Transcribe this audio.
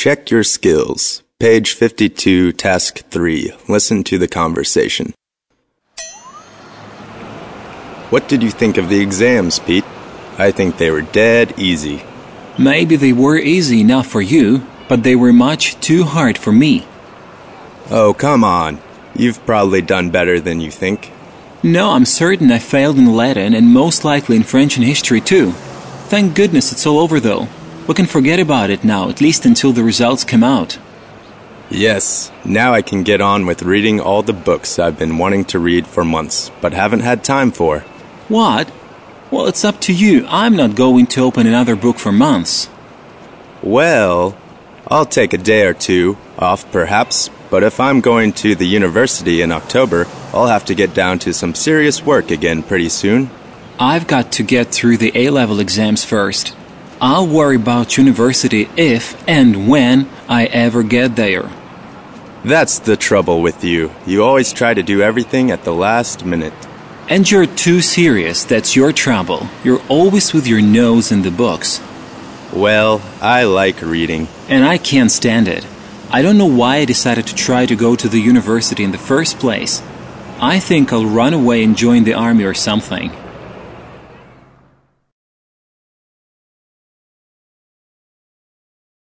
Check your skills. Page 52, Task 3. Listen to the conversation. What did you think of the exams, Pete? I think they were dead easy. Maybe they were easy enough for you, but they were much too hard for me. Oh, come on. You've probably done better than you think. No, I'm certain I failed in Latin and most likely in French and history too. Thank goodness it's all over though. We can forget about it now, at least until the results come out. Yes, now I can get on with reading all the books I've been wanting to read for months, but haven't had time for. What? Well, it's up to you. I'm not going to open another book for months. Well, I'll take a day or two off perhaps, but if I'm going to the university in October, I'll have to get down to some serious work again pretty soon. I've got to get through the A-level exams first. I'll worry about university if and when I ever get there. That's the trouble with you. You always try to do everything at the last minute. And you're too serious, that's your trouble. You're always with your nose in the books. Well, I like reading. And I can't stand it. I don't know why I decided to try to go to the university in the first place. I think I'll run away and join the army or something.